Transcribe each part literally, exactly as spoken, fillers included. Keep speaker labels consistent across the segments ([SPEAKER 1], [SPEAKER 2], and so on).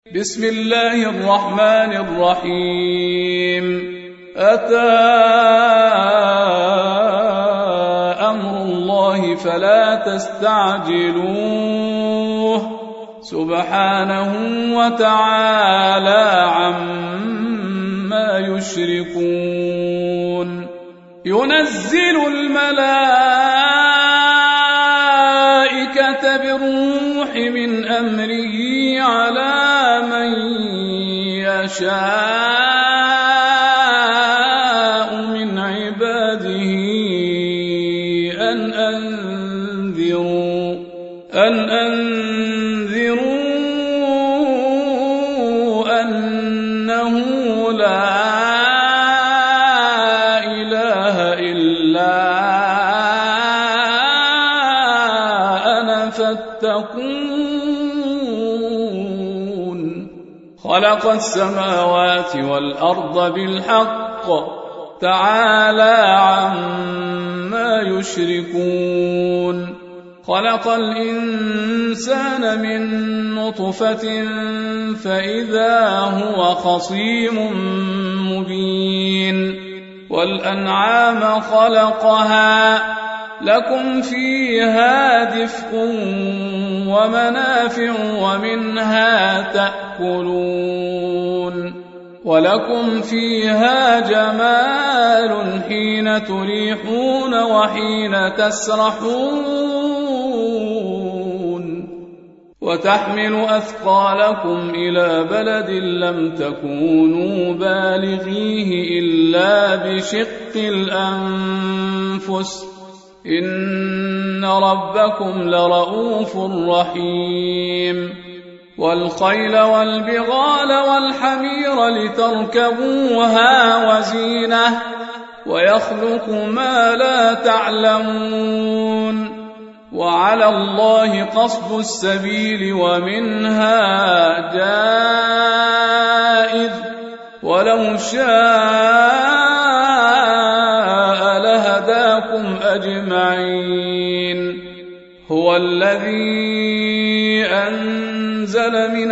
[SPEAKER 1] بسم الله الرحمن الرحيم. أتى أمر الله فلا تستعجلوه سبحانه وتعالى عما يشركون. ينزل الملائكة بالروح من أمره على من يشاء من عباده أن أنذروا أن أنذروا أنه لا إله إلا أنا فاتقون. خلق السماوات والأرض بالحق تعالى عما يشركون. خلق الإنسان من نطفة فإذا هو خصيم مبين. والأنعام خلقها لكم فيها دفء ومنافع ومنها تأكلون ولكم فيها جمال حين تريحون وحين تسرحون. وتحمل أثقالكم إلى بلد لم تكونوا بالغيه إلا بشق الأنفس إن ربكم لرؤوف رحيم. والخيل والبغال والحمير لتركبوها وزينة ويخلق ما لا تعلمون. وعلى الله قصد السبيل ومنها جائر ولو شاء لهداكم أجمعين. هو الذي أنزل من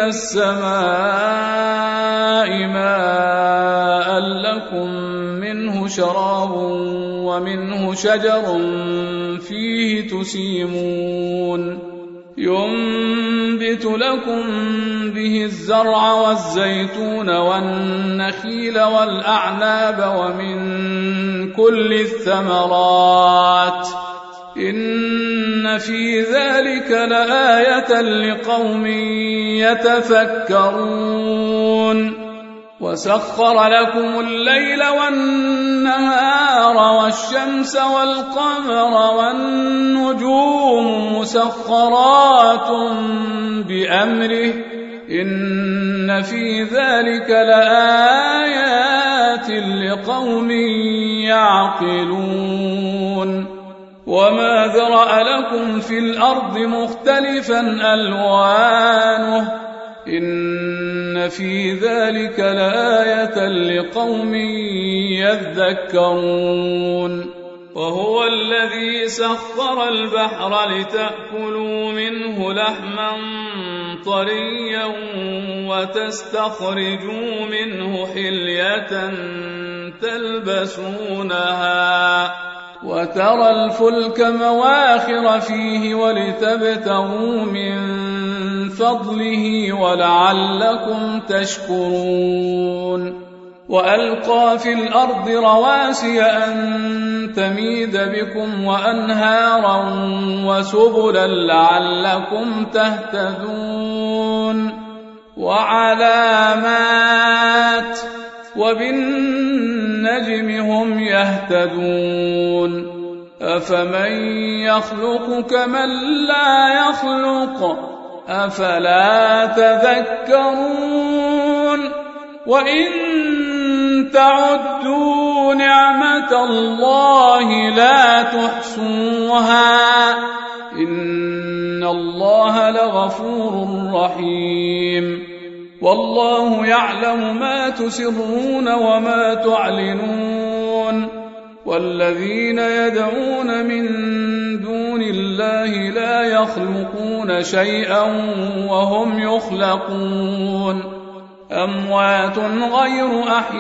[SPEAKER 1] السماء ماء لكم منه شراب ومنه شجر فيه تسيمون. ينبت لكم به الزرع والزيتون والنخيل والأعناب ومن كل الثمرات إن في ذلك لآية لقوم يتفكرون. وسخر لكم الليل والنهار والشمس والقمر والنجوم مسخرات بأمره إن في ذلك لآيات لقوم يعقلون. وما ذرأ لكم في الأرض مختلفا ألوانه إن في ذلك لآية لقوم يذكرون. وهو الذي سخر البحر لتأكلوا منه لحما طريا وتستخرجوا منه حلية تلبسونها وترى الفلك مواخر فيه ولتبتغوا من فضله ولعلكم تشكرون. وألقى في الأرض رواسي أن تميد بكم وأنهارا وسبلا لعلكم تهتدون. وعلامات وبالنجم هم يهتدون. أفمن يخلق كمن لا يخلق أفلا تذكرون. وإن تعدوا نعمة الله لا تحصوها إن الله لغفور رحيم. والله يعلم ما تسرون وما تعلنون والذين يدعون من دون الله لا يخلقون شيئا وهم يخلقون أموات غير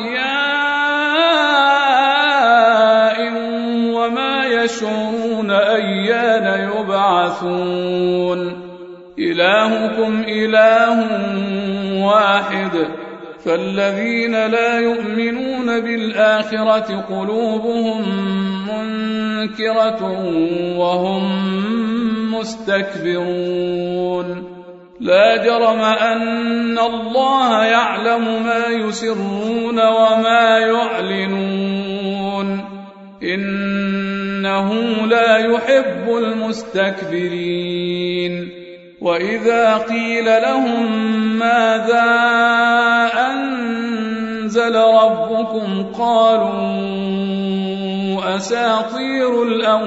[SPEAKER 1] أحياء وما يشعرون أيان يبعثون إلهكم إله واحد فالذين لا يؤمنون بالآخرة قلوبهم منكرة وهم مستكبرون لا جرم أن الله يعلم ما يسرون وما يعلنون إنه لا يحب المستكبرين وإذا قيل لهم ماذا أنزل ربكم قالوا أساطير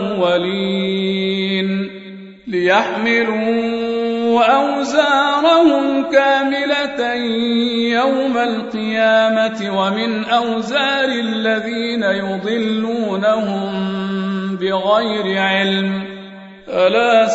[SPEAKER 1] الأولين ليحملوا أوزارهم كاملة يوم القيامة ومن أوزار الذين يضلونهم بغير علم ألا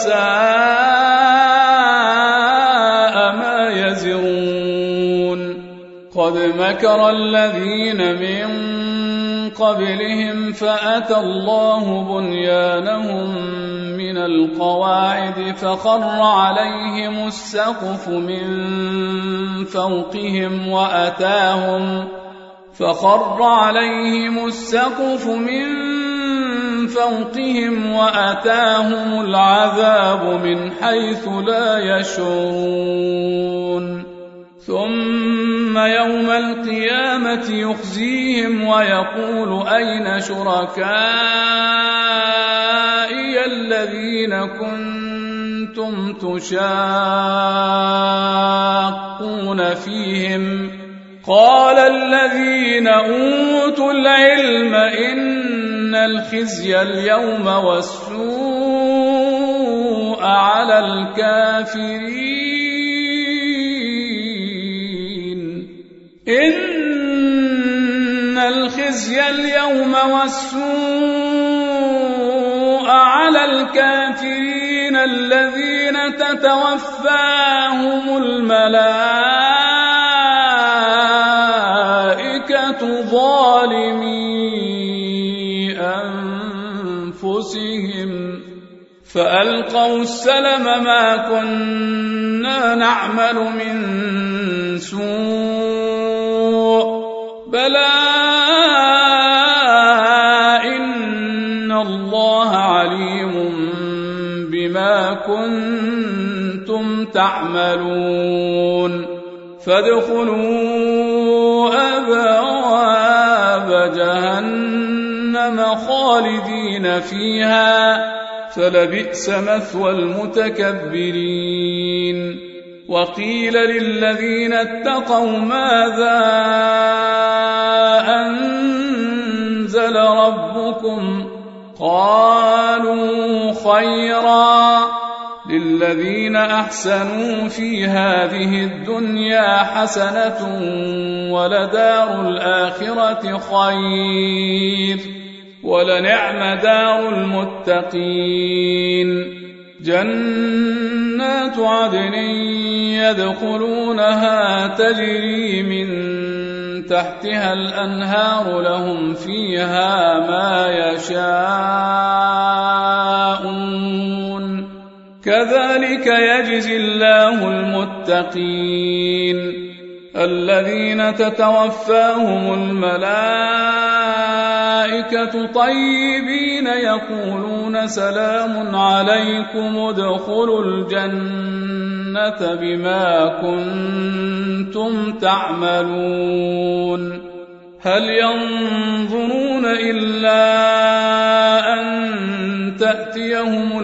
[SPEAKER 1] ساء ما يزرون قد مكر الذين من قبلهم فأتى الله بنيانهم من القواعد فخر عليهم السقف من فوقهم وأتاهم فخر عليهم السقف من فوقهم وأتاهم العذاب من حيث لا يشعرون ثم يوم القيامة يخزيهم ويقول أين شركائي الذين كنتم تشاقون فيهم قال الذين أوتوا العلم إن الخزي اليوم والسوء على الكافرين إن الخزي اليوم والسوء على الكافرين الذين تتوفاهم الملائكة ظالمي أنفسهم فألقوا السلم ما كنا نعمل من سوء بلى إن الله عليم بما كنتم تعملون فادخلوا أبواب جهنم خالدين فيها فلبئس مثوى المتكبرين وقيل للذين اتقوا ماذا أنزل ربكم قالوا خيرا للذين أحسنوا في هذه الدنيا حسنة ولدار الآخرة خير ولنعم دار المتقين جنات عدن يدخلونها تجري من تحتها الأنهار لهم فيها ما يشاءون كذلك يجزي الله المتقين الذين تتوفاهم الملائكة طيبين يقولون سلام عليكم ادخلوا الجنة بما كنتم تعملون هل ينظرون إلا أن تأتيهم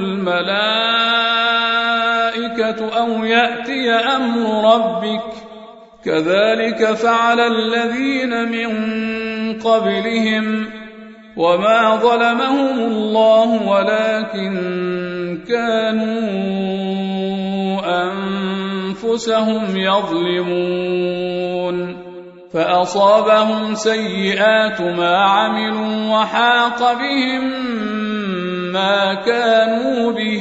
[SPEAKER 1] الملائكة أو يأتي أمر ربك كذلك فعل الذين من قبلهم وما ظلمهم الله ولكن كانوا أنفسهم يظلمون فأصابهم سيئات ما عملوا وحاق بهم ما كانوا به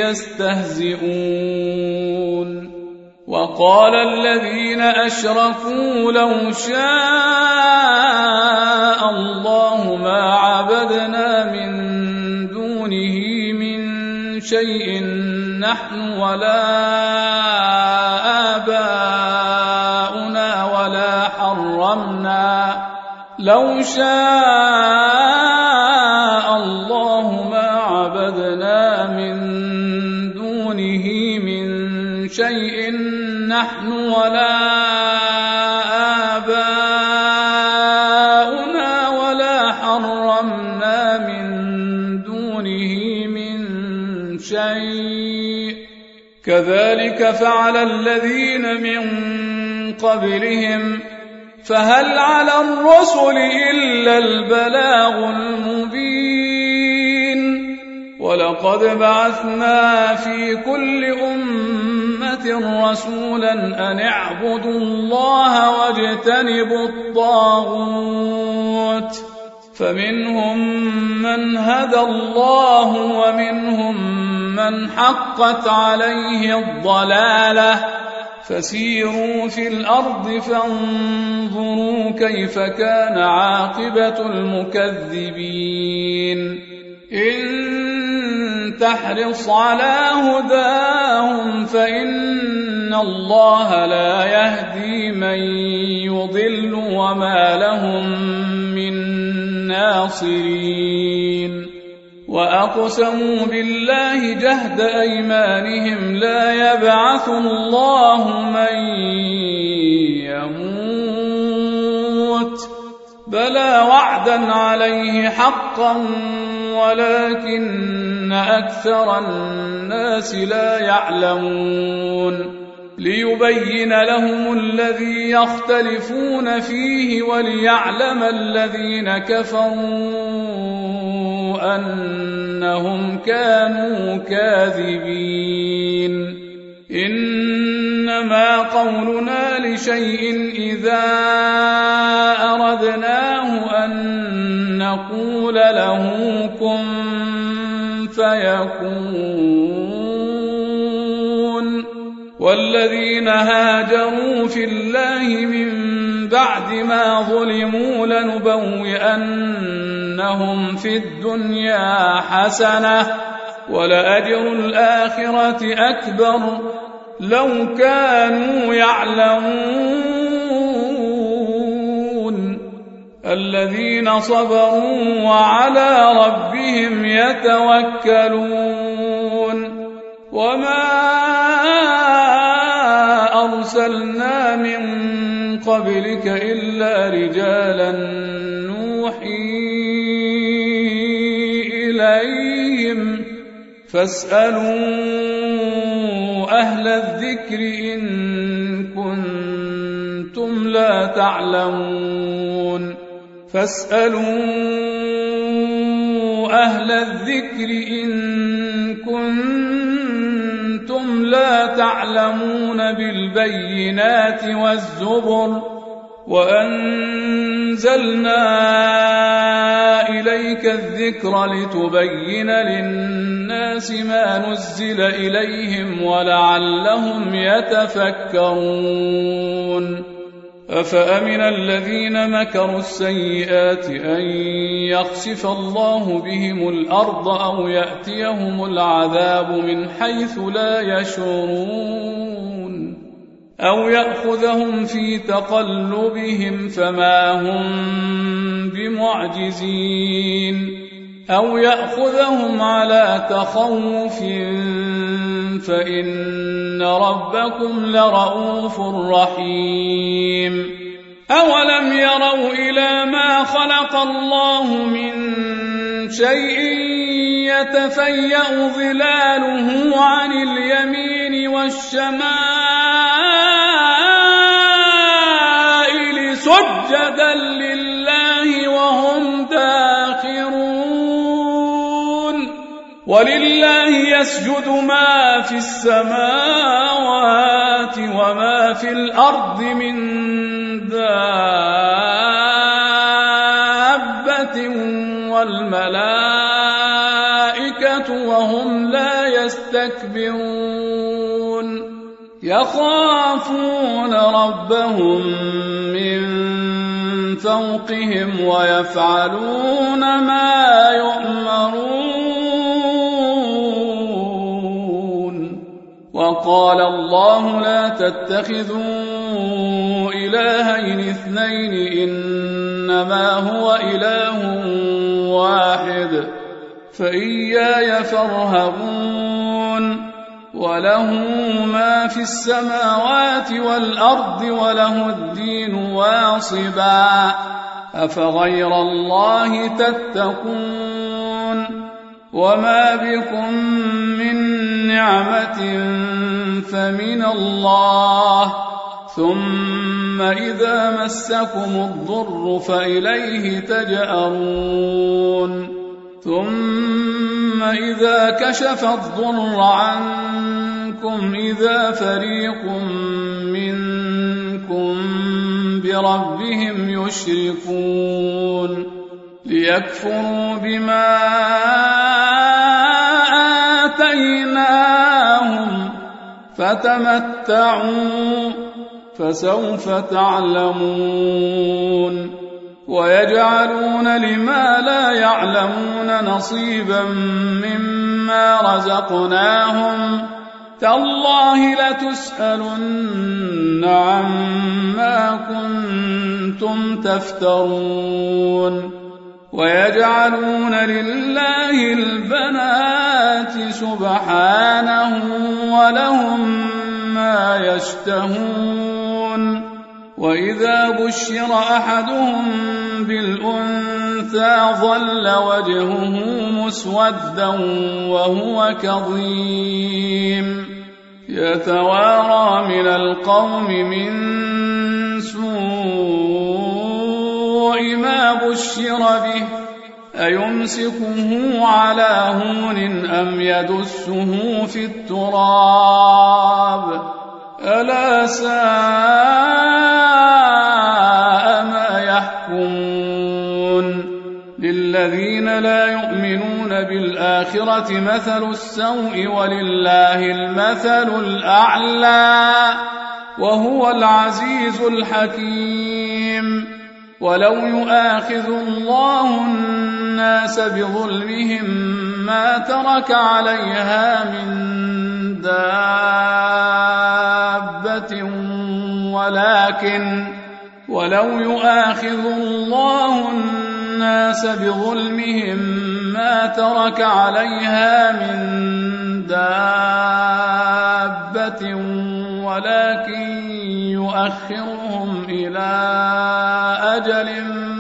[SPEAKER 1] يستهزئون. وقال الذين أشركوا لو شاء الله ما عبدنا من دونه من شيء نحن ولا آباؤنا ولا حرمنا لو شاء الله ما عبدنا من دونه من شيء نحن ولا آباؤنا ولا حرمنا من دونه من شيء كذلك فعل الذين من قبلهم فهل على الرسل إلا البلاغ المبين. ولقد بعثنا في كل أمة رسولا أن اعبدوا الله واجتنبوا الطاغوت فمنهم من هدى الله ومنهم من حقت عليه الضلالة فسيروا في الأرض فانظروا كيف كان عاقبة المكذبين. إن تحرص على هداهم فإن الله لا يهدي من يضل وما لهم من ناصرين. وأقسموا بالله جهد أيمانهم لا يبعث الله من يموت بلى وعدا عليه حقا ولكن أكثر الناس لا يعلمون. ليبين لهم الذي يختلفون فيه وليعلم الذين كفروا أنهم كانوا كاذبين. إنما قولنا لشيء إذا أردناه أن نقول له كن فيكون. والذين هاجروا في الله من بعد ما ظلموا لنبوئنهم في الدنيا حسنة ولأجر الآخرة أكبر لو كانوا يعلمون. الذين صبروا وعلى ربهم يتوكلون. وما أرسلنا من قبلك إلا رجالا نوحي إليهم فاسألوا أهل الذكر إن كنتم لا تعلمون. فاسألوا أهل الذكر إن كنتم لا تعلمون بالبينات والزبر وأنزلنا إليك الذكر لتبين للناس ما نزل إليهم ولعلهم يتفكرون. أفأمن الذين مكروا السيئات أن يخسف الله بهم الأرض أو يأتيهم العذاب من حيث لا يشعرون أو يأخذهم في تقلبهم فما هم بمعجزين أو يأخذهم على تخوف فإن ربكم لرؤوف رحيم. أولم يروا إلى ما خلق الله من شيء يتفيأ ظلاله عن اليمين والشمائل سجدا لله وهم داخرون. ولله يسجد ما في السماوات وما في الأرض من دابة والملائكة وهم لا يستكبرون يخافون ربهم من فوقهم ويفعلون ما يؤمرون. وقال الله لا تتخذوا إلهين اثنين إنما هو إله واحد فإياي فارهبون. وله ما في السماوات والأرض وله الدين واصبا أفغير الله تتقون. وما بكم من نعمة فمن الله ثم إذا مسكم الضر فإليه تجأرون. ثم إذا كشف الضر عنكم إذا فريق منكم بربهم يشركون ليكفروا بما آتيناهم فتمتعوا فسوف تعلمون. ويجعلون لما لا يعلمون نصيبا مما رزقناهم تالله لتسألن عما كنتم تفترون. ويجعلون لله البنات سبحانه ولهم ما يشتهون. وإذا بشر أحدهم بالأنثى ظل وجهه مسودا وهو كظيم يتوارى من القوم من سوء ما بشر به أيمسكه على هون أم يدسه في التراب ألا ساء ما يحكمون. للذين لا يؤمنون بالآخرة مثل السوء ولله المثل الأعلى وهو العزيز الحكيم. ولو يؤاخذ الله الناس بظلمهم ما ترك عليها من دابة ولكن ولو يؤاخذ الله الناس بظلمهم ما ترك عليها من دابة ولكن يؤخرهم إلى أجل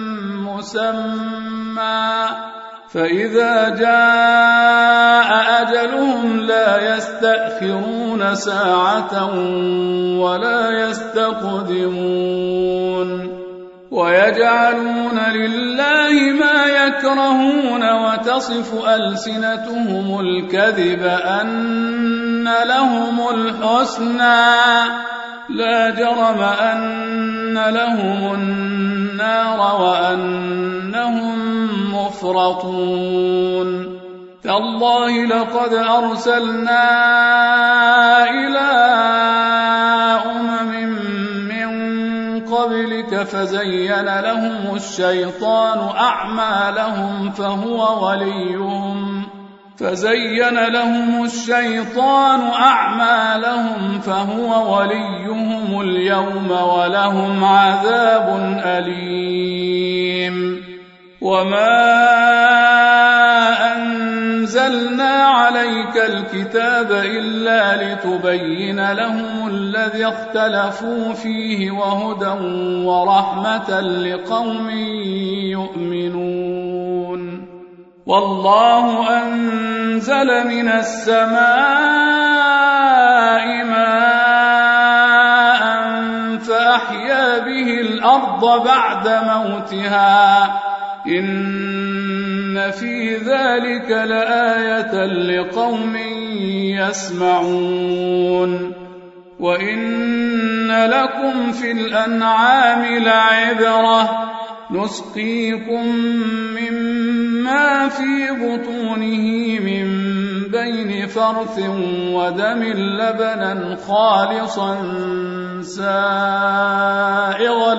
[SPEAKER 1] مسمى فإذا جاء أجلهم لا يستأخرون ساعة ولا يستقدمون. ويجعلون لله ما يكرهون وتصف ألسنتهم الكذب أن لهم الحسنى لا جرم أن لهم النار وأنهم مفرطون. تالله لقد أرسلنا إلى أمم من قبلك فزين لهم الشيطان أعمالهم فهو وليهم فزين لهم الشيطان أعمالهم فهو وليهم اليوم ولهم عذاب أليم. وما أنزلنا عليك الكتاب إلا لتبين لهم الذي اختلفوا فيه وهدى ورحمة لقوم يؤمنون. والله أنزل من السماء ماء فأحيا به الأرض بعد موتها إن في ذلك لآية لقوم يسمعون. وإن لكم في الأنعام لعبرة نسقيكم مما في بطونه من بين فرث ودم لبنا خالصا سائغا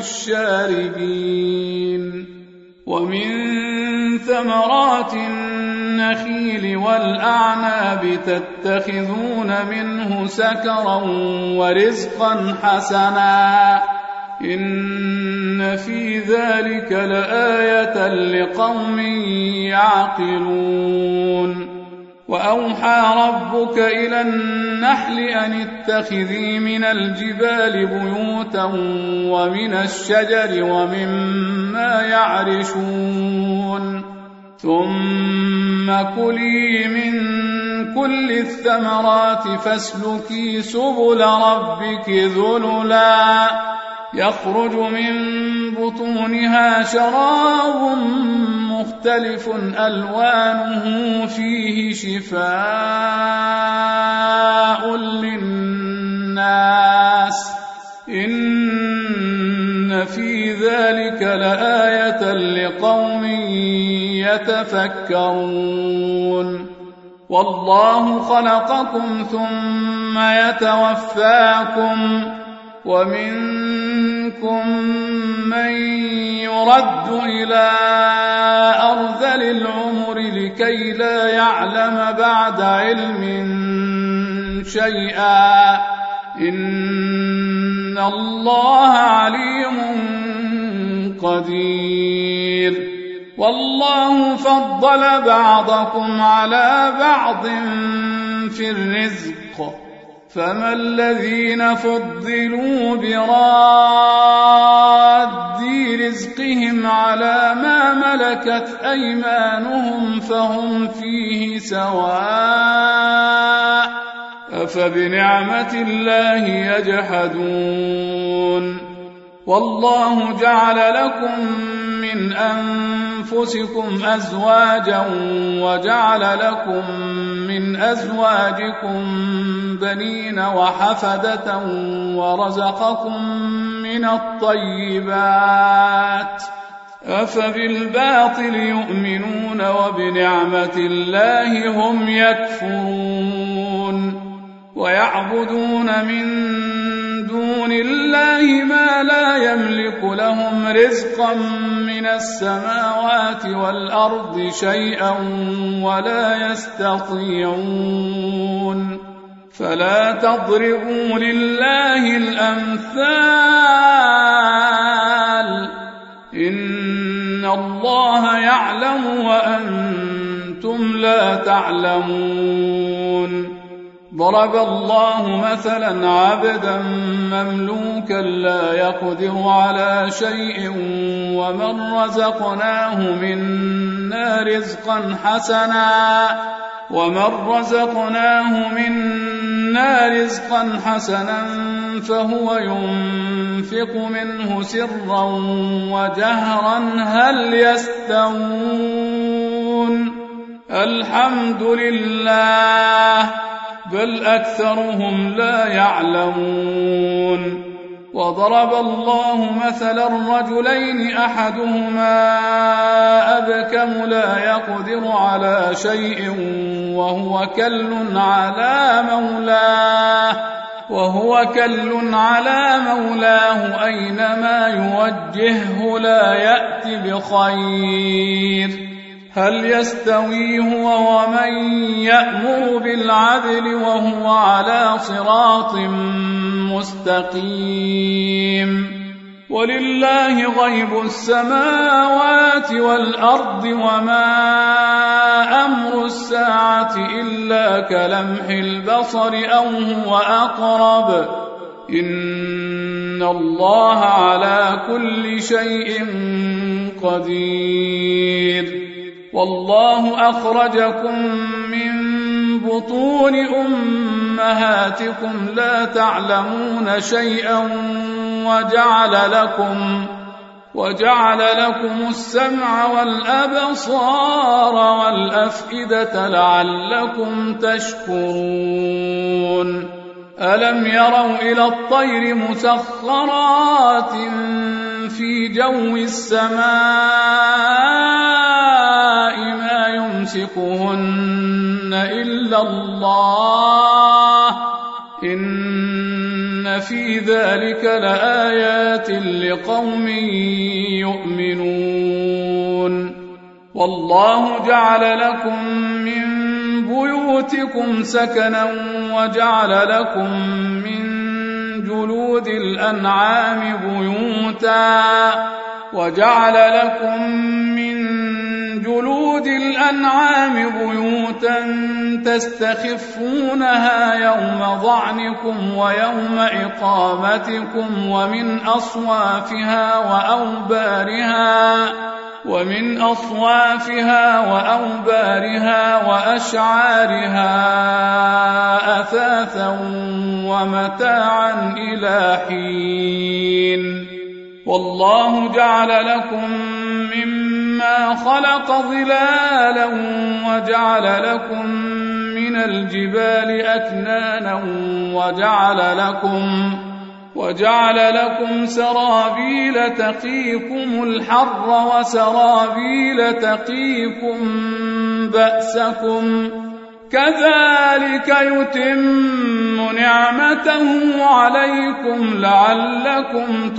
[SPEAKER 1] للشاربين ومن ثمرات النخيل والأعناب تتخذون منه سكرا ورزقا حسنا إن في ذلك لآية لقوم يعقلون وأوحى ربك إلى النحل أن اتخذي من الجبال بيوتا ومن الشجر ومما يعرشون ثم كلي من كل الثمرات فاسلكي سبل ربك ذللا يخرج من بطونها شراب مختلف ألوانه فيه شفاء للناس إن في ذلك لآية لقوم يتفكرون والله خلقكم ثم يتوفاكم ومنكم من يرد إلى أرذل العمر لكي لا يعلم بعد علم شيئا إن الله عليم قدير والله فضل بعضكم على بعض في الرزق فما الذين فضلوا براد رزقهم على ما ملكت أيمانهم فهم فيه سواء أفبنعمة الله يجحدون والله جعل لكم من أنفسكم أزواجا وجعل لكم من أزواجكم بنين وحفدة ورزقكم من الطيبات أفبالباطل يؤمنون وبنعمة الله هم يكفرون ويعبدون من دون الله ما لا يملك لهم رزقا من السماوات والأرض شيئا ولا يستطيعون فلا تضربوا لله الأمثال إن الله يعلم وأنتم لا تعلمون ضرب الله مثلا عبدا مملوكا لا يقدر على شيء ومن رزقناه منا رزقا حسنا ومن رزقناه منا رزقا حسنا فهو ينفق منه سرا وجهرا هل يستوون الحمد لله بل أكثرهم لا يعلمون وضرب الله مثلا رجلين أحدهما أبكم لا يقدر على شيء وهو كل على مولاه وهو كل على مولاه أينما يوجهه لا يأتي بخير هل يستوي هو ومن يأمر بالعدل وهو على صراط مستقيم ولله غيب السماوات والأرض وما أمر الساعة إلا كلمح البصر أو هو أقرب إن الله على كل شيء قدير والله أخرجكم من بطون أمهاتكم لا تعلمون شيئا وجعل لكم وجعل لكم السمع والأبصار والأفئدة لعلكم تشكرون ألم يروا إلى الطير مسخرات في جو السماء ما يمسكهن إلا الله إن في ذلك لآيات لقوم يؤمنون والله جعل لكم من بيوتكم سكنا وجعل لكم من جلود الأنعام بيوتا وجعل لكم من جلود الأنعام بيوتا تستخفونها يوم ظعنكم ويوم إقامتكم ومن أصوافها وأوبارها ومن أصوافها وأوبارها وأشعارها أثاثا ومتاعا إلى حين والله جعل لكم مما خلق ظلالا وجعل لكم من الجبال أكنانا وجعل لكم وجعل لكم سرابيل تقيكم الحر وسرابيل تقيكم بأسكم كذلك يتم نعمته عليكم لعلكم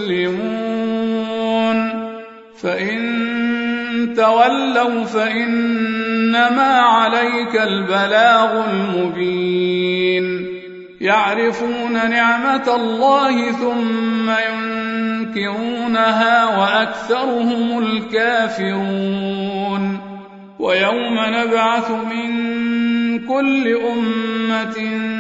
[SPEAKER 1] تسلمون فإن تولوا فإنما عليك البلاغ المبين يعرفون نعمة الله ثم ينكرونها وأكثرهم الكافرون ويوم نبعث من كل أمة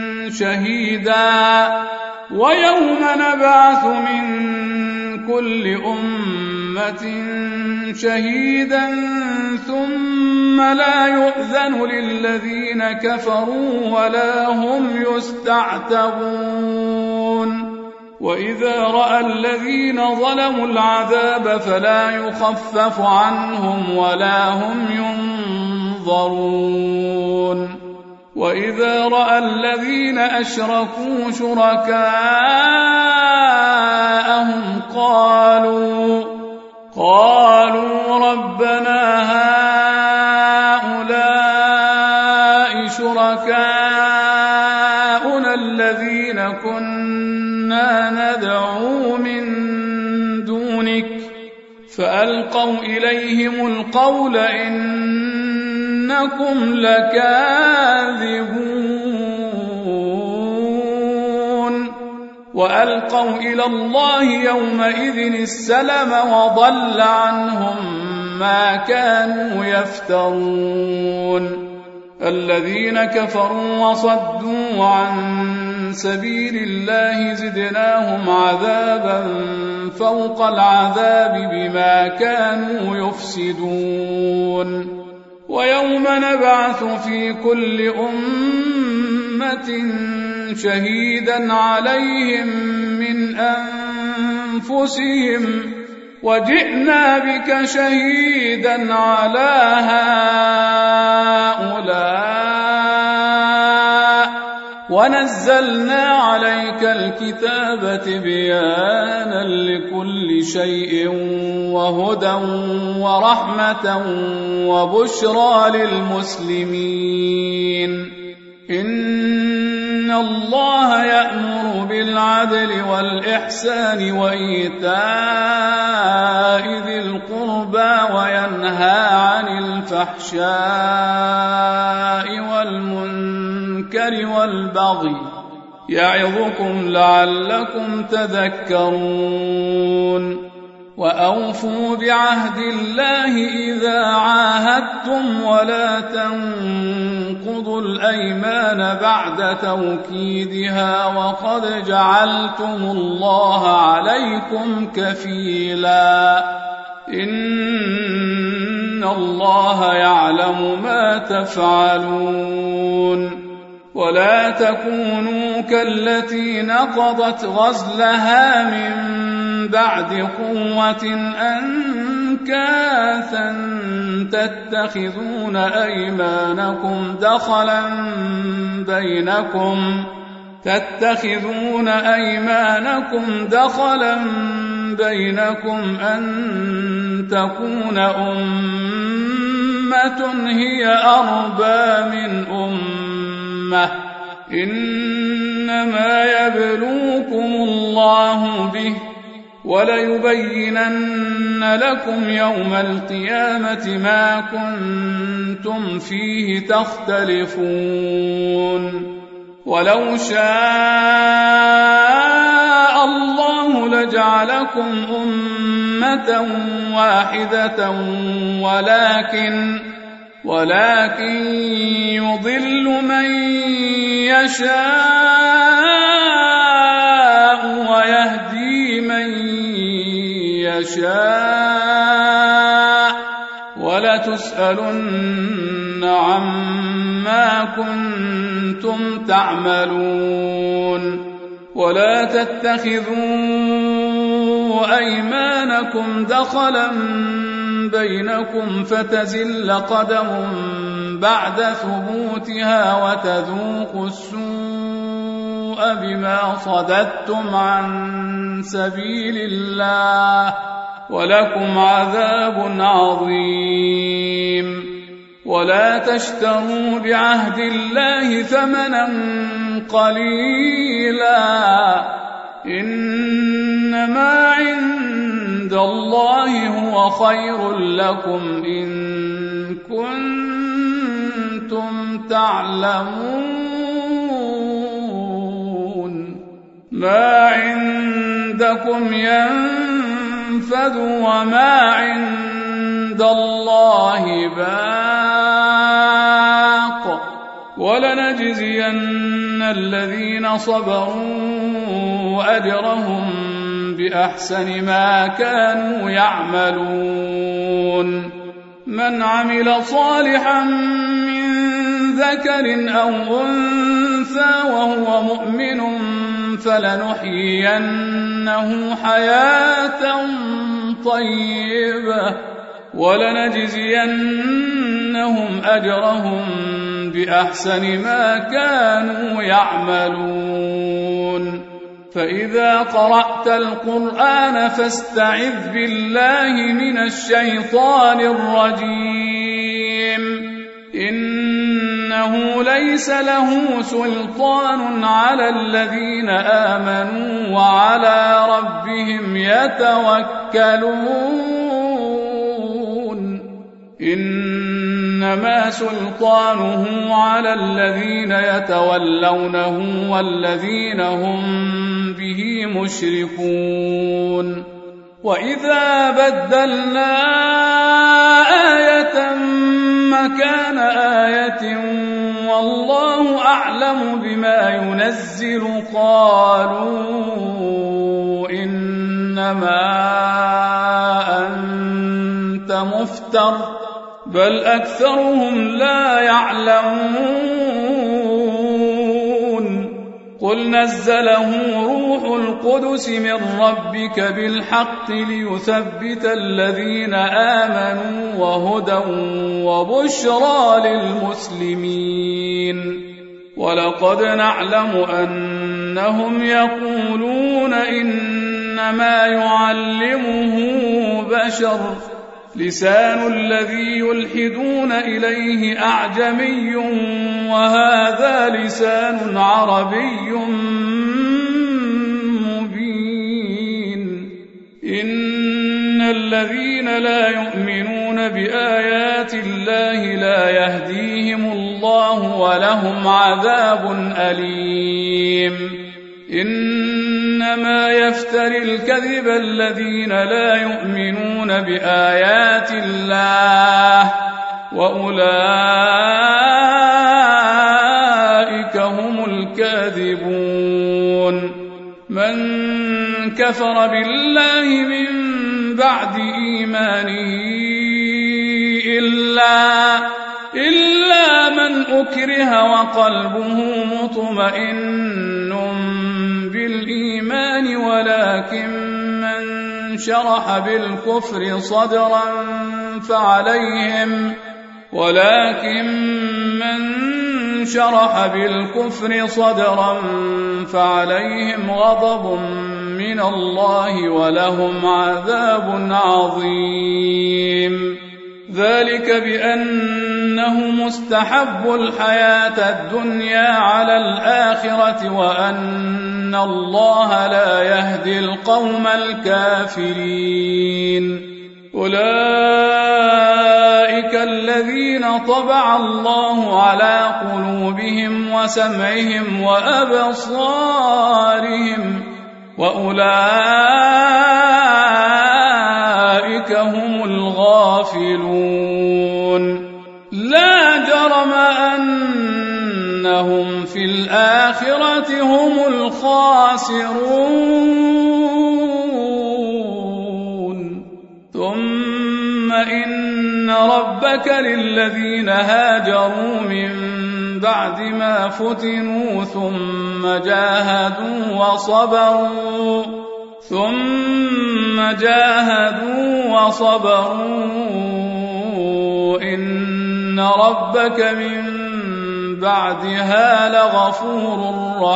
[SPEAKER 1] شهيدا ويوم نبعث من كل أمة شهيدا ثم لا يؤذن للذين كفروا ولا هم يستعتبون وإذا رأى الذين ظلموا العذاب فلا يخفف عنهم ولا هم ينظرون وإذا رأى الذين أشركوا شركاءهم قالوا قالوا ربنا هؤلاء شركاؤنا الذين كنا ندعو من دونك فألقوا إليهم القول إنكم لكاذبون وألقوا إلى الله يومئذ السلم وضل عنهم ما كانوا يفترون الذين كفروا وصدوا عن سبيل الله زدناهم عذابا فوق العذاب بما كانوا يفسدون ويوم نبعث في كل أمة شهيدا عليهم من أنفسهم وجئنا بك شهيدا على هؤلاء ونزلنا عليك الكتاب تبيانا لكل شيء وهدى ورحمة وبشرى للمسلمين إن الله يأمر بالعدل والإحسان وإيتاء ذي القربى وينهى عن الفحشاء والمنكر والبغي يعظكم لعلكم تذكرون وأوفوا بعهد الله إذا عاهدتم ولا تنقضوا الأيمان بعد توكيدها وقد جعلتم الله عليكم كفيلا إن الله يعلم ما تفعلون ولا تكونوا كالتي نقضت غزلها من بعد قوة أنكاثا تتخذون أيمانكم دخلا بينكم تتخذون أيمانكم دخلا بينكم أن تكون أمة هي أربى من أمة إنما يبلوكم الله به وليبينن لكم يوم القيامة ما كنتم فيه تختلفون ولو شاء الله لجعلكم أمة واحدة ولكن ولكن يضل من يشاء ويهدي من يشاء ولتسألن عما كنتم تعملون ولا تتخذوا أيمانكم دخلا بينكم فتزل قدم بعد ثبوتها وتذوقوا السوء بما صددتم عن سبيل الله ولكم عذاب عظيم ولا تشتروا بعهد الله ثمنا قليلا إنما عند الله هو خير لكم إن كنتم تعلمون ما عندكم ينفد وما عند الله باق ولنجزين الذين صبروا أجرهم بأحسن ما كانوا يعملون من عمل صالحا من ذكر أو أنثى وهو مؤمن فلنحيينه حياة طيبة ولنجزينهم أجرهم بأحسن ما كانوا يعملون فإذا قرأت القرآن فاستعذ بالله من الشيطان الرجيم إنه ليس له سلطان على الذين آمنوا وعلى ربهم يتوكلون إنما سلطانه على الذين يتولونه والذين هم به مشركون وإذا بدلنا آية مكان آية والله أعلم بما ينزل قالوا إنما أنت مفتر بل أكثرهم لا يعلمون قل نزله روح القدس من ربك بالحق ليثبت الذين آمنوا وهدى وبشرى للمسلمين ولقد نعلم أنهم يقولون إنما يعلمه بشر لسان الذي يلحدون إليه أعجمي وهذا لسان عربي مبين إن الذين لا يؤمنون بآيات الله لا يهديهم الله ولهم عذاب أليم إنما يفتري الكذب الذين لا يؤمنون بآيات الله وأولئك هم الكاذبون من كفر بالله من بعد إيمانه إلا إلا من أكره وقلبه مطمئن بالإيمان ولكن من شرح بالكفر صدرا فعليهم ولكن من شرح بالكفر صدرا فعليهم غضب من الله ولهم عذاب عظيم. ذلك بأنهم استحبوا الحياة الدنيا على الآخرة وأن الله لا يهدي القوم الكافرين. أولئك الذين طبع الله على قلوبهم وسمعهم وأبصارهم وأولئك هم الغافلون. لا جرم أنهم في الآخرة هم الخاسرون. ثم إن ربك للذين هاجروا من بعد ما فتنوا ثم جاهدوا وصبروا ثم جاهدوا وصبروا إن ربك من بعدها لغفور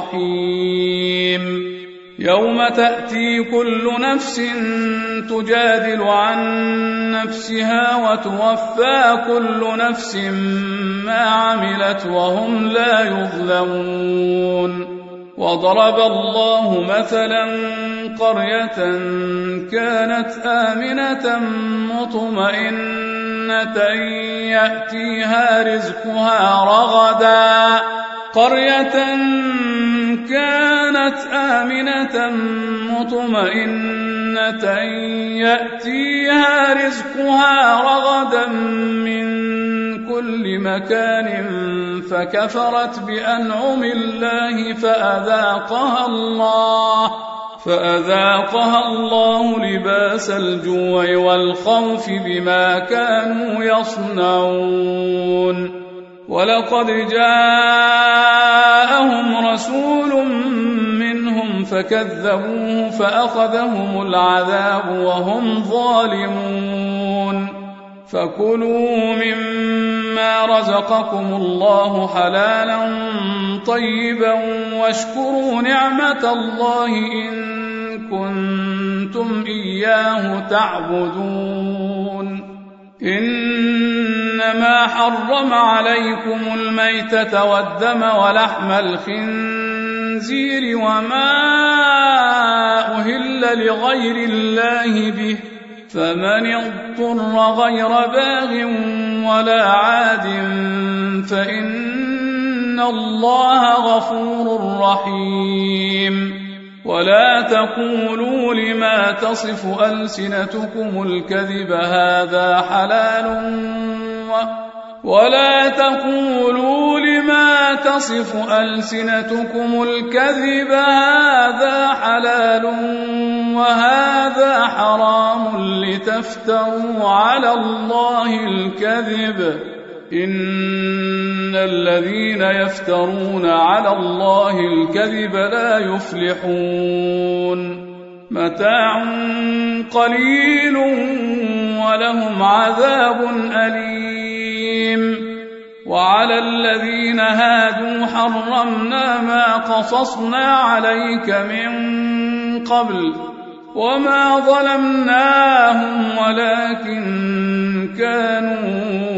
[SPEAKER 1] رحيم. يوم تأتي كل نفس تجادل عن نفسها وتوفى كل نفس ما عملت وهم لا يظلمون. وضرب الله مثلا قرية كانت آمنة مطمئنة يأتيها رزقها رغدا قرية كانت آمنة مطمئنة يأتيها رزقها رغدا من كل مكان فكفرت بأنعم الله فأذاقها الله فأذاقها الله لباس الجوع والخوف بما كانوا يصنعون. ولقد جاءهم رسول منهم فكذبوه فأخذهم العذاب وهم ظالمون. فكلوا مما رزقكم الله حلالا طيبا واشكروا نعمة الله إن كنتم إياه تعبدون. إنما حرم عليكم الميتة والدم ولحم الخنزير وما أهل لغير الله به فمن اضطر غير باغ ولا عاد فإن الله غفور رحيم. ولا تقولوا لما تصف ألسنتكم الكذب هذا حلال و ولا تقولوا لما تصف ألسنتكم الكذب هذا حلال وهذا حرام لتفتروا على الله الكذب إن الذين يفترون على الله الكذب لا يفلحون. متاع قليل ولهم عذاب أليم. وعلى الذين هادوا حرمنا ما قصصنا عليك من قبل وما ظلمناهم ولكن كانوا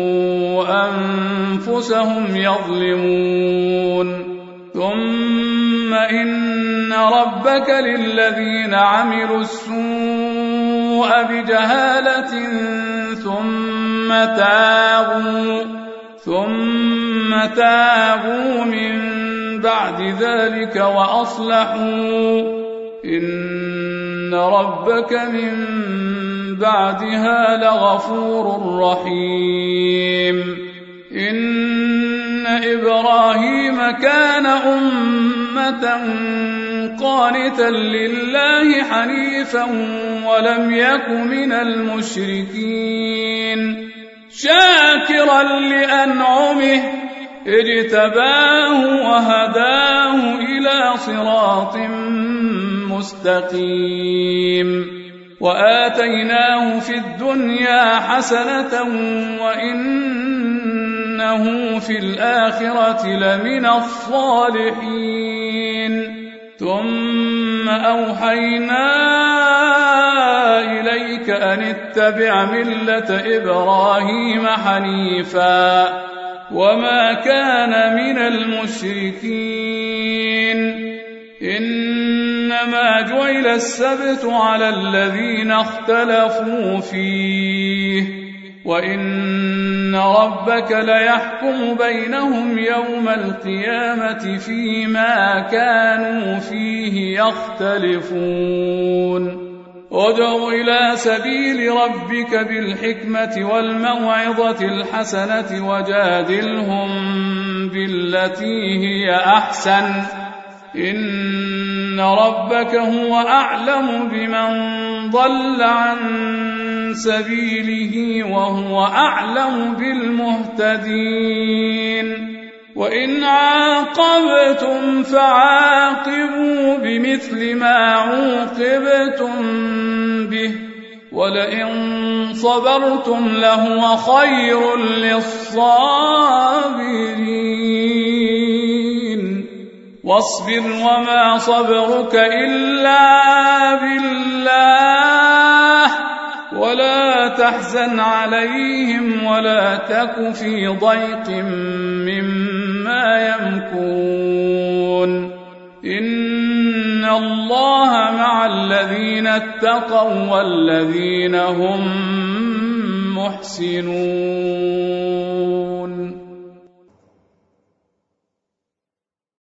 [SPEAKER 1] أنفسهم يظلمون. ثم إن ربك للذين عملوا السوء بجهالة ثم تابوا ثم تابوا من بعد ذلك وأصلحوا إن ربك من بعدها لغفور رحيم. إن إبراهيم كان أمة قانتا لله حنيفا ولم يك من المشركين شاكرا لأنعمه اجتباه وهداه إلى صراط مستقيم. وآتيناه في الدنيا حسنة وإنه في الآخرة لمن الصالحين ثم أوحينا إليك أن اتبع ملة إبراهيم حنيفا وما كان من المشركين إنما جعل السبت على الذين اختلفوا فيه وإن ربك ليحكم بينهم يوم القيامة فيما كانوا فيه يختلفون ادع إلى سبيل ربك بالحكمة والموعظة الحسنة وجادلهم بالتي هي أحسن إن ربك هو أعلم بمن ضل عن سبيله وهو أعلم بالمهتدين وإن عاقبتم فعاقبوا بمثل ما عوقبتم به ولئن صبرتم لهو خير للصابرين واصبر وما صبرك إلا بالله ولا تحزن عليهم ولا تك في ضيق مما يمكرون إن الله مع الذين اتقوا والذين هم محسنون.